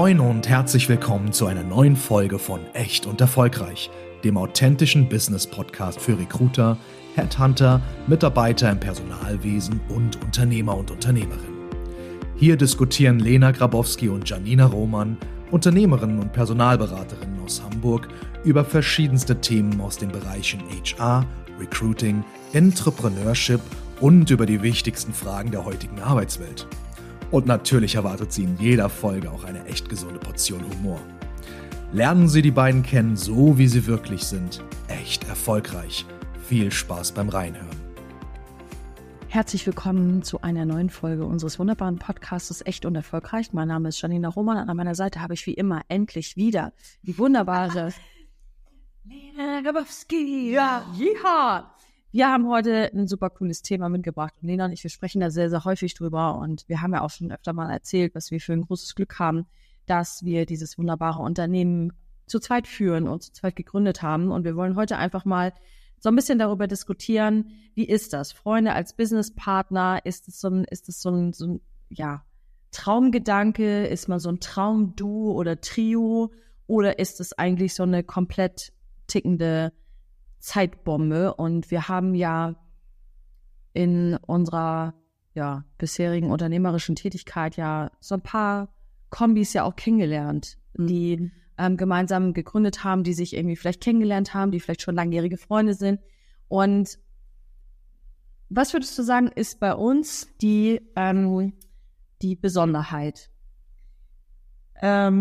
Moin und herzlich willkommen zu einer neuen Folge von Echt und Erfolgreich, dem authentischen Business-Podcast für Recruiter, Headhunter, Mitarbeiter im Personalwesen und Unternehmer und Unternehmerinnen. Hier diskutieren Lena Grabowski und Janina Roman, Unternehmerinnen und Personalberaterinnen aus Hamburg, über verschiedenste Themen aus den Bereichen HR, Recruiting, Entrepreneurship und über die wichtigsten Fragen der heutigen Arbeitswelt. Und natürlich erwartet Sie in jeder Folge auch eine echt gesunde Portion Humor. Lernen Sie die beiden kennen, so wie sie wirklich sind. Echt erfolgreich. Viel Spaß beim Reinhören. Herzlich willkommen zu einer neuen Folge unseres wunderbaren Podcasts Echt und Erfolgreich. Mein Name ist Janina Roman und an meiner Seite habe ich wie immer endlich wieder die wunderbare Lena Grabowski. Ja, yeehaw! Wir haben heute ein super cooles Thema mitgebracht und Lena und ich, wir sprechen da sehr, sehr häufig drüber und wir haben ja auch schon öfter mal erzählt, was wir für ein großes Glück haben, dass wir dieses wunderbare Unternehmen zu zweit führen und zu zweit gegründet haben und wir wollen heute einfach mal so ein bisschen darüber diskutieren, wie ist das? Freunde als Businesspartner, ist es so ein Traumgedanke, ist man so ein Traumduo oder Trio oder ist es eigentlich so eine komplett tickende Zeitbombe? Und wir haben ja in unserer bisherigen unternehmerischen Tätigkeit ja so ein paar Kombis ja auch kennengelernt, die gemeinsam gegründet haben, die sich irgendwie vielleicht kennengelernt haben, die vielleicht schon langjährige Freunde sind. Und was würdest du sagen, ist bei uns die Besonderheit? Das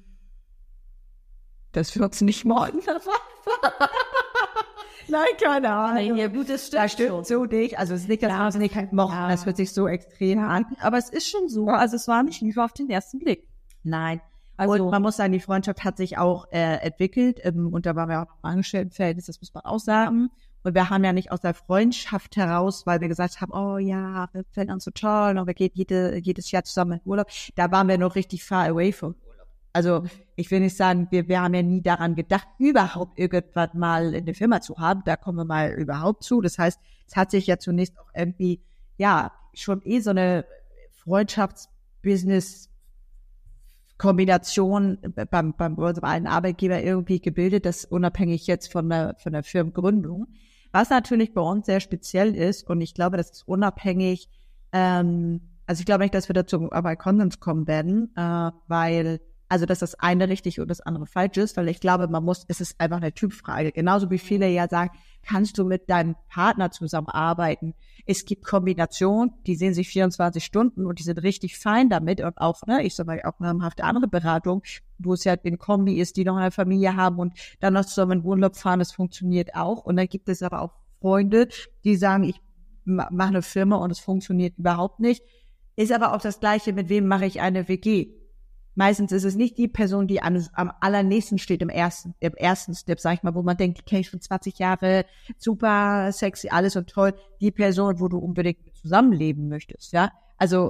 wird's nicht morgen. Nein, keine Ahnung. Ja, gut, das stimmt. Das stimmt so nicht. Also es liegt das nicht halt morgen. Ja. Das hört sich so extrem an. Aber es ist schon so. Also es war nicht Liebe auf den ersten Blick. Nein. Also und man muss sagen, die Freundschaft hat sich auch entwickelt. Und da waren wir auch noch im Angestelltenverhältnis, das muss man auch sagen. Und wir haben ja nicht aus der Freundschaft heraus, weil wir gesagt haben, oh ja, wir finden uns so toll und wir gehen jedes Jahr zusammen in Urlaub. Da waren wir noch richtig far away vom Urlaub. Also ich will nicht sagen, wir haben ja nie daran gedacht, überhaupt irgendwas mal in der Firma zu haben. Da kommen wir mal überhaupt zu. Das heißt, es hat sich ja zunächst auch irgendwie, schon so eine Freundschafts-Business-Kombination beim unserem einen Arbeitgeber irgendwie gebildet, das unabhängig jetzt von der Firmengründung. Was natürlich bei uns sehr speziell ist, und ich glaube, das ist unabhängig, ich glaube nicht, dass wir dazu bei Konsens kommen werden, dass das eine richtig und das andere falsch ist, weil ich glaube, es ist einfach eine Typfrage. Genauso wie viele ja sagen, kannst du mit deinem Partner zusammenarbeiten? Es gibt Kombinationen, die sehen sich 24 Stunden und die sind richtig fein damit und auch, ich sag mal, auch namhafte andere Beratung, wo es ja in Kombi ist, die noch eine Familie haben und dann noch zusammen in Urlaub fahren, das funktioniert auch. Und dann gibt es aber auch Freunde, die sagen, ich mache eine Firma und es funktioniert überhaupt nicht. Ist aber auch das Gleiche, mit wem mache ich eine WG? Meistens ist es nicht die Person, die am allernächsten steht im ersten Step, sag ich mal, wo man denkt, die kenne ich schon 20 Jahre, super sexy, alles und toll. Die Person, wo du unbedingt zusammenleben möchtest, ja. Also,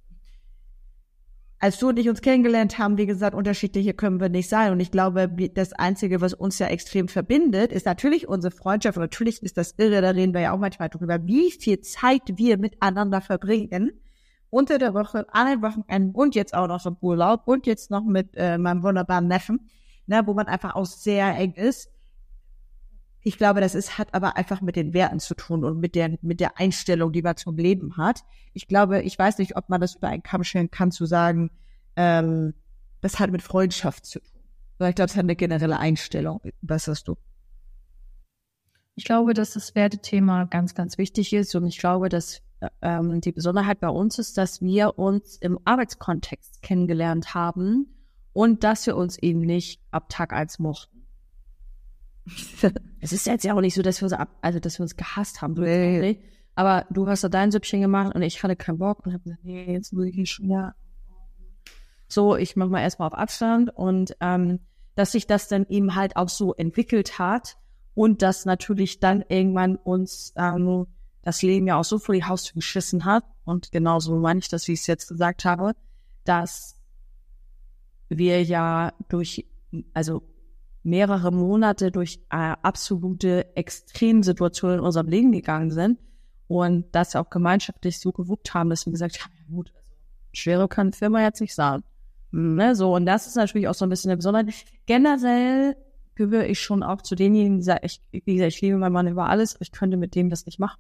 als du und ich uns kennengelernt haben, wie gesagt, unterschiedliche können wir nicht sein. Und ich glaube, das Einzige, was uns ja extrem verbindet, ist natürlich unsere Freundschaft. Und natürlich ist das irre, da reden wir ja auch manchmal drüber, wie viel Zeit wir miteinander verbringen. Unter der Woche, an den Wochenenden und jetzt auch noch so im Urlaub und jetzt noch mit meinem wunderbaren Neffen, wo man einfach auch sehr eng ist. Ich glaube, hat aber einfach mit den Werten zu tun und mit der Einstellung, die man zum Leben hat. Ich weiß nicht, ob man das über einen Kamm scheren kann, zu sagen, das hat mit Freundschaft zu tun. Ich glaube, es hat eine generelle Einstellung. Was hast du? Ich glaube, dass das Wertethema ganz, ganz wichtig ist und ich glaube, dass die Besonderheit bei uns ist, dass wir uns im Arbeitskontext kennengelernt haben und dass wir uns eben nicht ab Tag 1 mochten. Es ist jetzt ja auch nicht so, dass wir uns gehasst haben. Nee. Aber du hast da dein Süppchen gemacht und ich hatte keinen Bock und habe gesagt, nee, jetzt muss ich schon, so, ich mache mal erstmal auf Abstand und dass sich das dann eben halt auch so entwickelt hat und dass natürlich dann irgendwann uns das Leben ja auch so vor die Haustür geschissen hat. Und genauso meine ich das, wie ich es jetzt gesagt habe, dass wir ja durch mehrere Monate durch absolute Extremsituationen in unserem Leben gegangen sind und das auch gemeinschaftlich so gewuppt haben, dass wir gesagt haben, ja gut, also schwerer kann Firma jetzt nicht sein. Ne, so, und das ist natürlich auch so ein bisschen eine Besonderheit. Generell gehöre ich schon auch zu denjenigen, die sagen, wie gesagt, ich liebe meinen Mann über alles, aber ich könnte mit dem das nicht machen.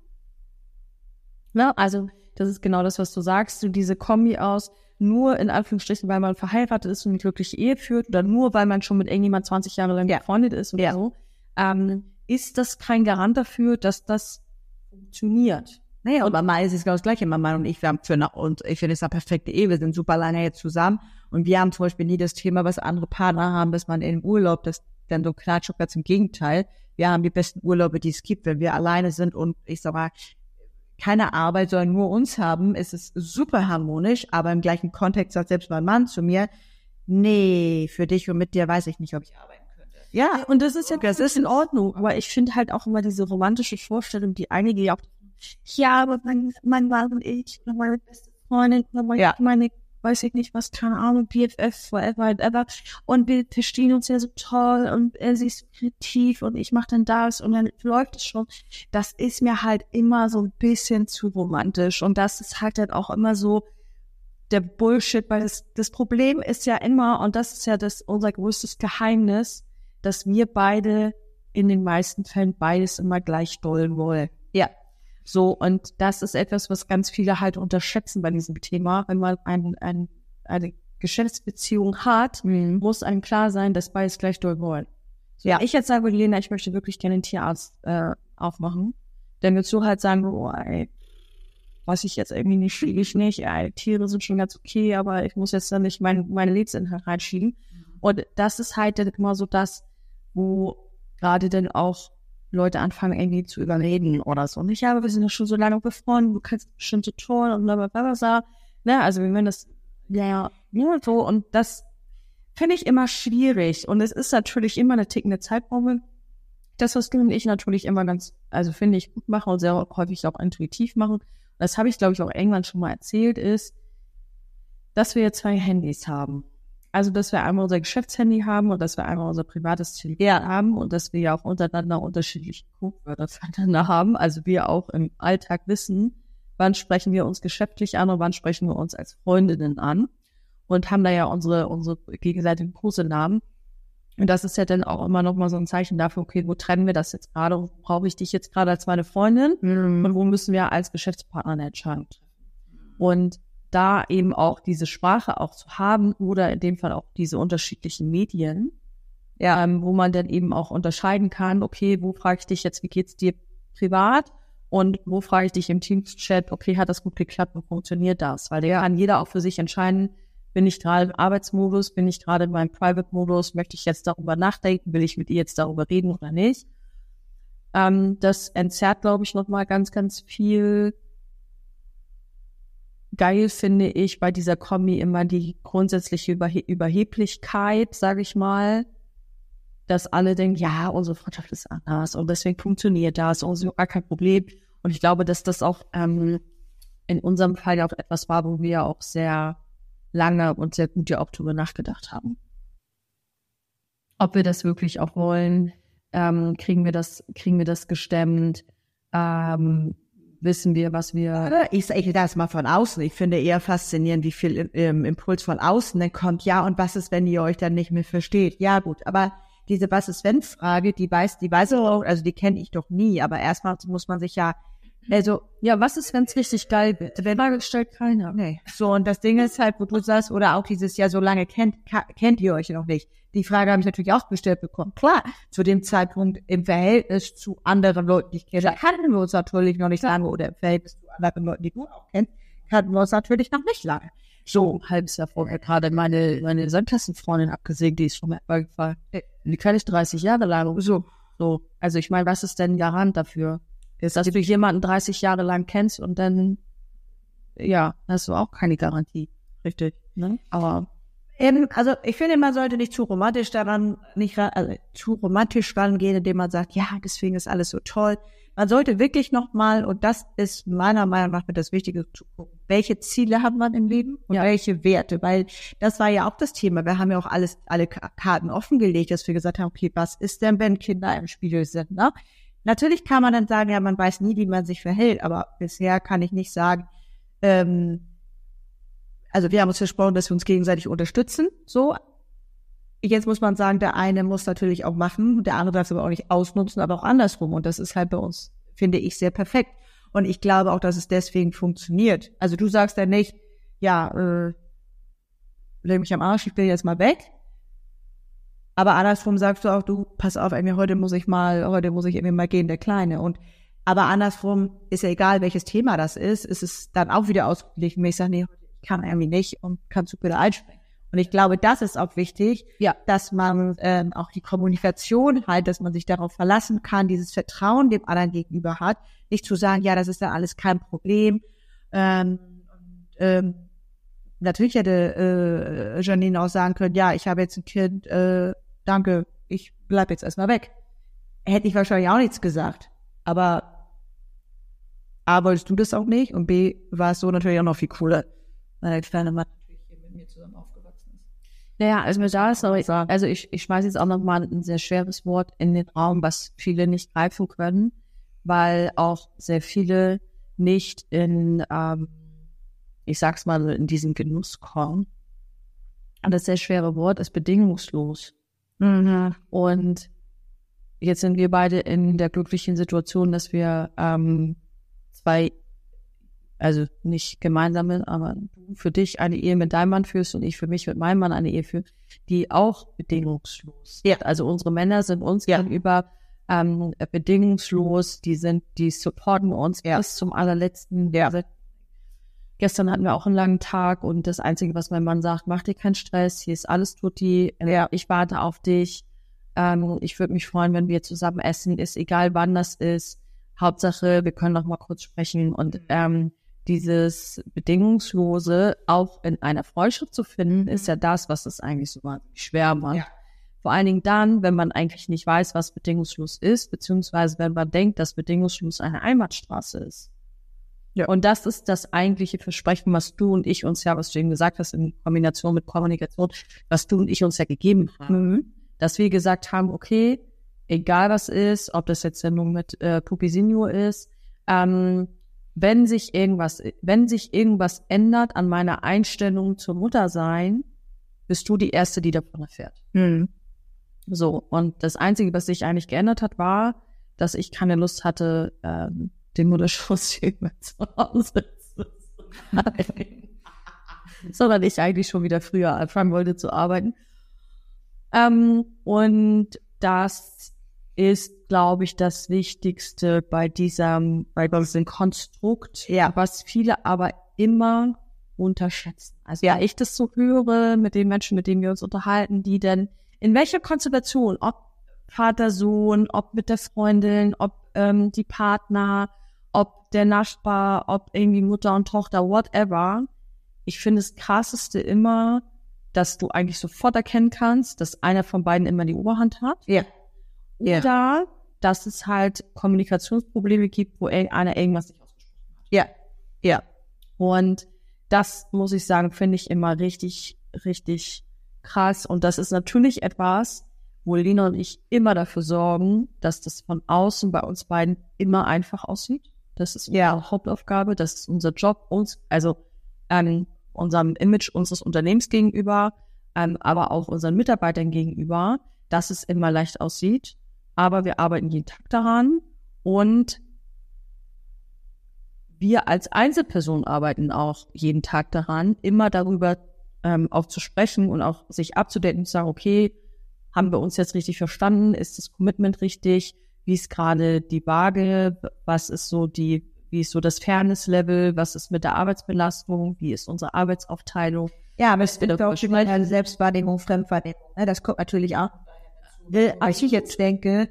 Ne? Also, das ist genau das, was du sagst, diese Kombi aus, nur in Anführungsstrichen, weil man verheiratet ist und eine glückliche Ehe führt, oder nur, weil man schon mit irgendjemand 20 Jahre lang befreundet ist oder so, ist das kein Garant dafür, dass das funktioniert. Naja, und Mama ist genau das Gleiche. Mama und ich, wir haben und ich finde, es ist eine perfekte Ehe. Wir sind super lange jetzt zusammen. Und wir haben zum Beispiel nie das Thema, was andere Partner haben, dass man im Urlaub, das dann so knatscht, ganz im Gegenteil. Wir haben die besten Urlaube, die es gibt, wenn wir alleine sind und ich sag mal, keine Arbeit, sondern nur uns haben, ist es super harmonisch. Aber im gleichen Kontext sagt selbst mein Mann zu mir, nee, für dich und mit dir weiß ich nicht, ob ich arbeiten könnte. Ja, und das ist in Ordnung. Aber ich finde halt auch immer diese romantische Vorstellung, die einige ja auch, ja, aber mein Mann und ich, oder meine beste Freundin, oder meine, weiß ich nicht was, keine Ahnung, BFF, whatever, und wir verstehen uns ja so toll und sie ist so kreativ und ich mache dann das und dann läuft es schon. Das ist mir halt immer so ein bisschen zu romantisch und das ist halt dann auch immer so der Bullshit, weil das Problem ist ja immer, und das ist ja unser größtes Geheimnis, dass wir beide in den meisten Fällen beides immer gleich doll wollen. Ja. So, und das ist etwas, was ganz viele halt unterschätzen bei diesem Thema. Wenn man eine Geschäftsbeziehung hat, muss einem klar sein, dass beides gleich doll wollen. So, ja. Ich jetzt sage, Lena, ich möchte wirklich gerne einen Tierarzt aufmachen, dann würdest du halt sagen, oh, ey, weiß ich jetzt irgendwie nicht, schiebe ich nicht, Tiere sind schon ganz okay, aber ich muss jetzt dann nicht meine Lebensinhalt reinschieben. Und das ist halt dann immer so das, wo gerade dann auch Leute anfangen irgendwie zu überreden oder so. Nicht, aber wir sind ja schon so lange befreundet, du kannst bestimmte Tore und blablabla. Ne, also wenn das, so, und das finde ich immer schwierig. Und es ist natürlich immer eine tickende Zeitbombe. Das, was du und ich natürlich immer finde ich gut machen und sehr häufig auch intuitiv machen. Das habe ich, glaube ich, auch irgendwann schon mal erzählt, ist, dass wir 2 Handys haben. Also, dass wir einmal unser Geschäftshandy haben und dass wir einmal unser privates Telefon haben und dass wir ja auch untereinander unterschiedliche Codewörter füreinander haben. Also wir auch im Alltag wissen, wann sprechen wir uns geschäftlich an und wann sprechen wir uns als Freundinnen an und haben da ja unsere gegenseitigen Kosenamen. Und das ist ja dann auch immer noch mal so ein Zeichen dafür, okay, wo trennen wir das jetzt gerade? Wo brauche ich dich jetzt gerade als meine Freundin? Und wo müssen wir als Geschäftspartner eine Entscheidung treffen? Und da eben auch diese Sprache auch zu haben oder in dem Fall auch diese unterschiedlichen Medien, wo man dann eben auch unterscheiden kann, okay, wo frage ich dich jetzt, wie geht's dir privat und wo frage ich dich im Teams-Chat, okay, hat das gut geklappt und funktioniert das? Weil da kann jeder auch für sich entscheiden, bin ich gerade im Arbeitsmodus, bin ich gerade in meinem Private-Modus, möchte ich jetzt darüber nachdenken, will ich mit ihr jetzt darüber reden oder nicht? Das entzerrt, glaube ich, nochmal ganz, ganz viel. Geil finde ich bei dieser Kombi immer die grundsätzliche Überheblichkeit, sage ich mal, dass alle denken, ja, unsere Freundschaft ist anders und deswegen funktioniert das und so gar kein Problem. Und ich glaube, dass das auch in unserem Fall ja auch etwas war, wo wir ja auch sehr lange und sehr gut ja auch darüber nachgedacht haben. Ob wir das wirklich auch wollen, kriegen wir das gestemmt, wissen wir, was wir... Ich sage das mal von außen. Ich finde eher faszinierend, wie viel Impuls von außen dann kommt. Ja, und was ist, wenn ihr euch dann nicht mehr versteht? Ja, gut, aber diese Was-ist-wenn-Frage, die weiß ich auch, also die kenne ich doch nie. Aber erstmal muss man sich ja, also... Ja, was ist, wenn es richtig geil wird? Die Frage stellt keiner. Nee. So, und das Ding ist halt, wo du sagst, oder auch dieses Jahr so lange kennt ihr euch noch nicht. Die Frage habe ich natürlich auch gestellt bekommen. Klar, zu dem Zeitpunkt im Verhältnis zu anderen Leuten, die ich kenne, kannten wir uns natürlich noch nicht lange, oder im Verhältnis zu anderen Leuten, die du auch kennst, kannten wir uns natürlich noch nicht lange. So, ein halbes Jahr vorher gerade meine Sandklassenfreundin abgesägt, die ist vom Erdball gefallen. Die kenne ich 30 Jahre lang. So. Also ich meine, was ist denn Garant dafür? Dass du jemanden 30 Jahre lang kennst und dann, ja, hast du auch keine Garantie. Richtig. Ne? Aber also ich finde, man sollte nicht zu romantisch rangehen, indem man sagt, ja, deswegen ist alles so toll. Man sollte wirklich nochmal, und das ist meiner Meinung nach das Wichtige, zu gucken, welche Ziele hat man im Leben und welche Werte, weil das war ja auch das Thema. Wir haben ja auch alle Karten offengelegt, dass wir gesagt haben, okay, was ist denn, wenn Kinder im Spiel sind, ne? Natürlich kann man dann sagen, ja, man weiß nie, wie man sich verhält, aber bisher kann ich nicht sagen, also wir haben uns versprochen, dass wir uns gegenseitig unterstützen, so. Jetzt muss man sagen, der eine muss natürlich auch machen, der andere darf es aber auch nicht ausnutzen, aber auch andersrum. Und das ist halt bei uns, finde ich, sehr perfekt. Und ich glaube auch, dass es deswegen funktioniert. Also du sagst ja nicht, ja, leg mich am Arsch, ich bin jetzt mal weg. Aber andersrum sagst du auch, du, pass auf, heute muss ich irgendwie mal gehen, der Kleine. Aber andersrum ist ja egal, welches Thema das ist es dann auch wieder ausgeglichen, wenn ich sage, nee, ich kann irgendwie nicht und kannst du bitte einspringen. Und ich glaube, das ist auch wichtig, dass man auch die Kommunikation halt, dass man sich darauf verlassen kann, dieses Vertrauen dem anderen gegenüber hat, nicht zu sagen, ja, das ist ja alles kein Problem. Natürlich hätte Janine auch sagen können, ja, ich habe jetzt ein Kind, danke, ich bleib jetzt erstmal weg. Hätte ich wahrscheinlich auch nichts gesagt. Aber A, wolltest du das auch nicht und B, war es so natürlich auch noch viel cooler, weil der kleine Mann natürlich hier mit mir zusammen aufgewachsen ist. Naja, also ich schmeiße jetzt auch nochmal ein sehr schweres Wort in den Raum, was viele nicht greifen können, weil auch sehr viele nicht in, ich sag's mal, in diesen Genuss kommen. Und das sehr schwere Wort ist bedingungslos. Mhm. Und jetzt sind wir beide in der glücklichen Situation, dass wir zwei, also nicht gemeinsame, aber du für dich eine Ehe mit deinem Mann führst und ich für mich mit meinem Mann eine Ehe führe, die auch bedingungslos ist. Also unsere Männer sind uns gegenüber bedingungslos, die supporten uns bis zum allerletzten. Also, gestern hatten wir auch einen langen Tag und das Einzige, was mein Mann sagt, mach dir keinen Stress, hier ist alles tutti, ich warte auf dich. Ich würde mich freuen, wenn wir zusammen essen, ist egal wann das ist. Hauptsache, wir können noch mal kurz sprechen und dieses Bedingungslose auch in einer Freundschaft zu finden, ist ja das, was es eigentlich so wahnsinnig schwer macht. Ja. Vor allen Dingen dann, wenn man eigentlich nicht weiß, was bedingungslos ist, beziehungsweise wenn man denkt, dass bedingungslos eine Einbahnstraße ist. Ja. Und das ist das eigentliche Versprechen, was du und ich uns was du eben gesagt hast, in Kombination mit Kommunikation, was du und ich uns ja gegeben haben. Mhm. Dass wir gesagt haben, okay, egal was ist, ob das jetzt Sendung mit Pupisinho ist, wenn sich irgendwas ändert an meiner Einstellung zur Muttersein, bist du die Erste, die davon erfährt. Mhm. So, und das Einzige, was sich eigentlich geändert hat, war, dass ich keine Lust hatte, den Mutterschoß hier mehr zu Hause zu sein. Sondern ich eigentlich schon wieder früher anfangen wollte zu arbeiten. Und das ist, glaube ich, das Wichtigste bei diesem Konstrukt, was viele aber immer unterschätzen. Also ja, ich das so höre mit den Menschen, mit denen wir uns unterhalten, die denn in welcher Konstellation, ob Vater, Sohn, ob mit der Freundin, ob die Partner, ob der Nachbar, ob irgendwie Mutter und Tochter, whatever. Ich finde das Krasseste immer, dass du eigentlich sofort erkennen kannst, dass einer von beiden immer die Oberhand hat. Ja. Oder dass es halt Kommunikationsprobleme gibt, wo einer irgendwas nicht ausgesprochen hat. Ja. Ja. Und das, muss ich sagen, finde ich immer richtig, richtig krass. Und das ist natürlich etwas, wo Lina und ich immer dafür sorgen, dass das von außen bei uns beiden immer einfach aussieht. Das ist unsere Hauptaufgabe, das ist unser Job, unserem Image unseres Unternehmens gegenüber, aber auch unseren Mitarbeitern gegenüber, dass es immer leicht aussieht. Aber wir arbeiten jeden Tag daran und wir als Einzelperson arbeiten auch jeden Tag daran, immer darüber auch zu sprechen und auch sich abzudaten und zu sagen, okay, haben wir uns jetzt richtig verstanden? Ist das Commitment richtig? Wie ist gerade die Waage? Wie ist so das Fairness-Level? Was ist mit der Arbeitsbelastung? Wie ist unsere Arbeitsaufteilung? Ja, aber es wird auch schon mal Selbstwahrnehmung, Fremdwahrnehmung. Ne? Das kommt natürlich auch. Als ich jetzt denke,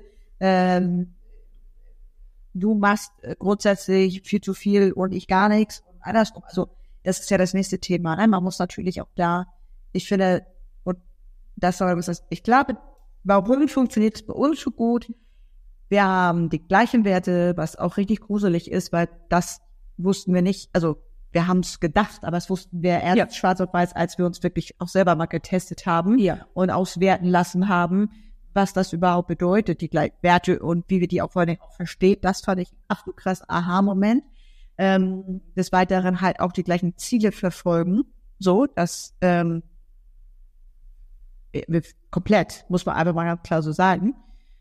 du machst grundsätzlich viel zu viel und ich gar nichts und andersrum. Also das ist ja das nächste Thema. Ne? Man muss natürlich auch ich finde, und das soll was ich glaube, warum funktioniert es bei uns so gut? Wir haben die gleichen Werte, was auch richtig gruselig ist, weil das wussten wir nicht, also wir haben es gedacht, aber das wussten wir erst schwarz auf weiß, als wir uns wirklich auch selber mal getestet haben und auswerten lassen haben, was das überhaupt bedeutet, die gleichen Werte und wie wir die auch vor allem auch verstehen. Das fand ich absolut krass Aha-Moment. Des Weiteren halt auch die gleichen Ziele verfolgen. So, das komplett, muss man einfach mal ganz klar so sagen.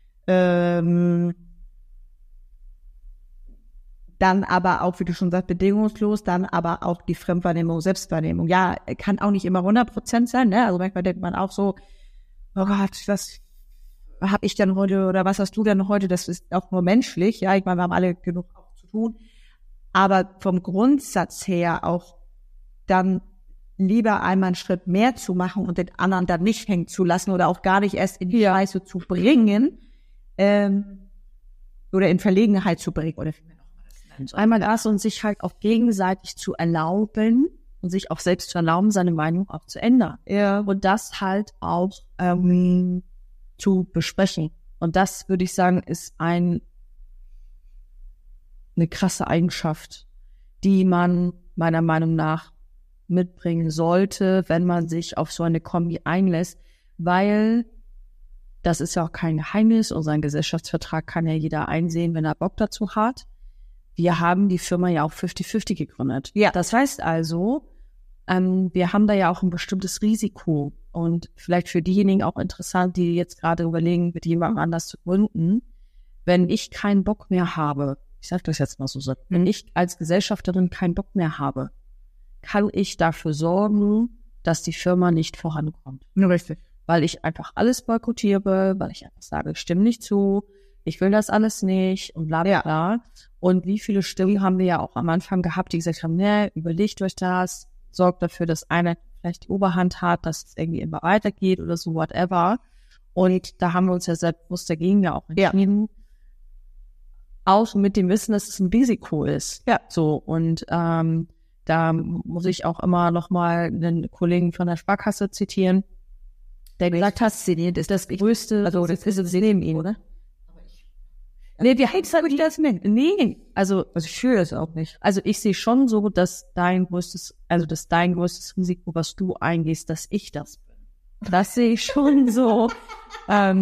Dann aber auch, wie du schon sagst, bedingungslos, dann aber auch die Fremdwahrnehmung, Selbstwahrnehmung. Ja, kann auch nicht immer 100% sein, ne? Also manchmal denkt man auch so, oh Gott, was habe ich denn heute oder was hast du denn heute? Das ist auch nur menschlich, ja. Ich meine, wir haben alle genug auch zu tun. Aber vom Grundsatz her auch dann lieber einmal einen Schritt mehr zu machen und den anderen dann nicht hängen zu lassen oder auch gar nicht erst in die Scheiße zu bringen, oder in Verlegenheit zu bringen, oder einmal das und sich halt auch gegenseitig zu erlauben und sich auch selbst zu erlauben, seine Meinung auch zu ändern. Ja. Und das halt auch zu besprechen. Und das, würde ich sagen, ist eine krasse Eigenschaft, die man meiner Meinung nach mitbringen sollte, wenn man sich auf so eine Kombi einlässt, weil das ist ja auch kein Geheimnis. Unseren Gesellschaftsvertrag kann ja jeder einsehen, wenn er Bock dazu hat. Wir haben die Firma ja auch 50-50 gegründet. Ja. Das heißt also, wir haben da ja auch ein bestimmtes Risiko. Und vielleicht für diejenigen auch interessant, die jetzt gerade überlegen, mit jemandem anders zu gründen, wenn ich keinen Bock mehr habe, ich sage das jetzt mal so, wenn ich als Gesellschafterin keinen Bock mehr habe, kann ich dafür sorgen, dass die Firma nicht vorankommt. Nur richtig. Weil ich einfach alles boykottiere, weil ich einfach sage, ich stimme nicht zu, ich will das alles nicht und bla bla bla. Und wie viele Stimmen haben wir ja auch am Anfang gehabt, die gesagt haben, ne, überlegt euch das, sorgt dafür, dass einer vielleicht die Oberhand hat, dass es irgendwie immer weitergeht oder so, whatever. Und da haben wir uns ja selbstbewusst dagegen ja auch entschieden. Ja. Auch mit dem Wissen, dass es ein Risiko ist. Ja. So, und da muss ich auch immer noch mal einen Kollegen von der Sparkasse zitieren, der gesagt hat, das größte, also das ist es neben ihm, oder? Nee, wir haben es das nicht. Nee, also ich fühle das auch nicht. Also ich sehe schon so, dass dein größtes Risiko, was du eingehst, dass ich das bin. Das sehe ich schon so. Ja,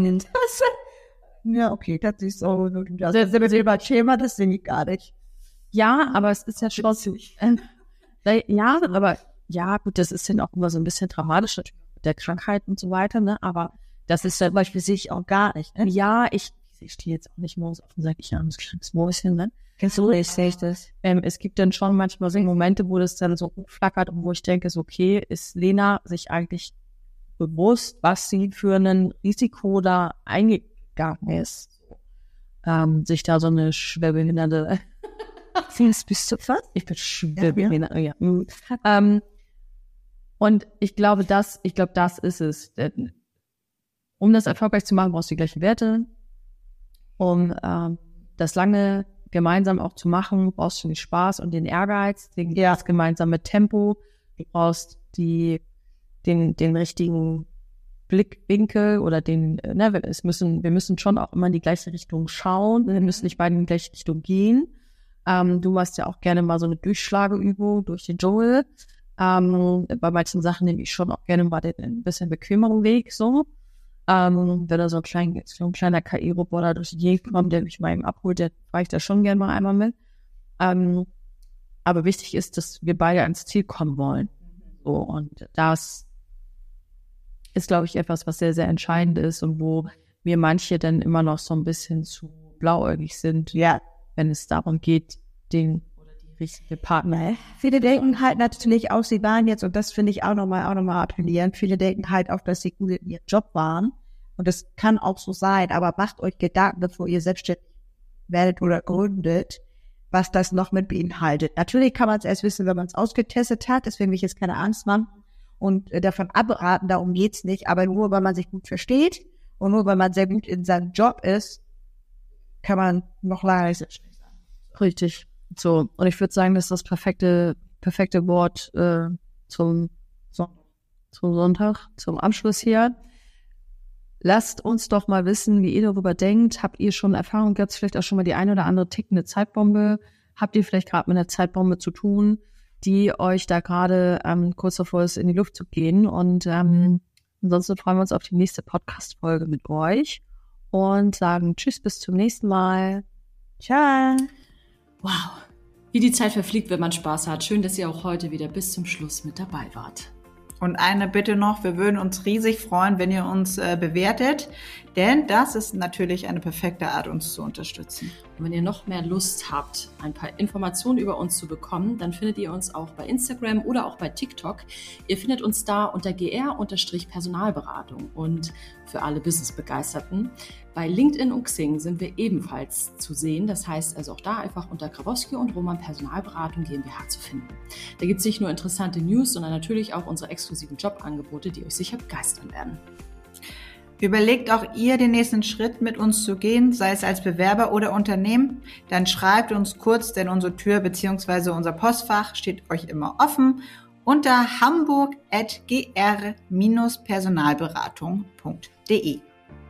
okay, das ist so. Das Thema, das sehe ich gar nicht. Ja, aber es ist ja schon ja, aber ja, gut, das ist dann auch immer so ein bisschen dramatisch natürlich mit der Krankheit und so weiter, ne? Aber das ist zum Beispiel sehe ich auch gar nicht. Ne? Ja, ich stehe jetzt auch nicht morgens auf und sage, ich habe ein kleines Mäuschen, ne? Kennst du das? Sehe ich das? Es gibt dann schon manchmal so Momente, wo das dann so hochflackert und wo ich denke, so, okay, ist Lena sich eigentlich bewusst, was sie für ein Risiko da eingegangen ist? Sich da so eine schwerbehinderte bist du was? Ich bin schwerbehindert, ja. Und ich glaube, das ist es. Um das erfolgreich zu machen, brauchst du die gleichen Werte. Um das lange gemeinsam auch zu machen, brauchst du den Spaß und den Ehrgeiz, das gemeinsame Tempo. Du brauchst den richtigen Blickwinkel oder wir müssen schon auch immer in die gleiche Richtung schauen. Wir müssen nicht beide in die gleiche Richtung gehen. Du machst ja auch gerne mal so eine Durchschlageübung durch den Dschungel. Bei manchen Sachen nehme ich schon auch gerne mal den ein bisschen bequemeren Weg, so. Wenn da so ein kleiner KI-Roboter durch die Gegend kommt, der mich mal eben abholt, der fahre ich da schon gerne mal einmal mit. Aber wichtig ist, dass wir beide ans Ziel kommen wollen. So, und das ist, glaube ich, etwas, was sehr, sehr entscheidend ist und wo mir manche dann immer noch so ein bisschen zu blauäugig sind, wenn es darum geht, den oder die richtige Partner. Viele denken halt natürlich auch, sie waren jetzt, und das finde ich auch nochmal appellieren, viele denken halt auch, dass sie gut in ihrem Job waren. Und das kann auch so sein, aber macht euch Gedanken, bevor ihr selbstständig werdet oder gründet, was das noch mit beinhaltet. Natürlich kann man es erst wissen, wenn man es ausgetestet hat, deswegen will ich jetzt keine Angst machen und davon abraten, darum geht's nicht, aber nur, weil man sich gut versteht und nur, weil man sehr gut in seinem Job ist, kann man noch lange nicht selbstständig sein. Richtig. So, und ich würde sagen, das ist das perfekte Wort zum Sonntag, zum Abschluss hier. Lasst uns doch mal wissen, wie ihr darüber denkt. Habt ihr schon Erfahrung gehabt, vielleicht auch schon mal die eine oder andere tickende Zeitbombe? Habt ihr vielleicht gerade mit einer Zeitbombe zu tun, die euch da gerade kurz davor ist, in die Luft zu gehen? Und ansonsten freuen wir uns auf die nächste Podcast-Folge mit euch und sagen Tschüss, bis zum nächsten Mal. Ciao. Wow, wie die Zeit verfliegt, wenn man Spaß hat. Schön, dass ihr auch heute wieder bis zum Schluss mit dabei wart. Und eine Bitte noch, wir würden uns riesig freuen, wenn ihr uns bewertet, denn das ist natürlich eine perfekte Art, uns zu unterstützen. Und wenn ihr noch mehr Lust habt, ein paar Informationen über uns zu bekommen, dann findet ihr uns auch bei Instagram oder auch bei TikTok. Ihr findet uns da unter gr-Personalberatung und für alle Business-Begeisterten. Bei LinkedIn und Xing sind wir ebenfalls zu sehen. Das heißt also auch da einfach unter Grabowski und Roman Personalberatung GmbH zu finden. Da gibt es nicht nur interessante News, sondern natürlich auch unsere exklusiven Jobangebote, die euch sicher begeistern werden. Überlegt auch ihr, den nächsten Schritt mit uns zu gehen, sei es als Bewerber oder Unternehmen, dann schreibt uns kurz, denn unsere Tür bzw. unser Postfach steht euch immer offen unter hamburg@gr-personalberatung.de.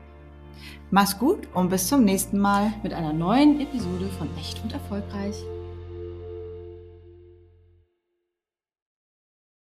Mach's gut und bis zum nächsten Mal Mit einer neuen Episode von Echt und Erfolgreich.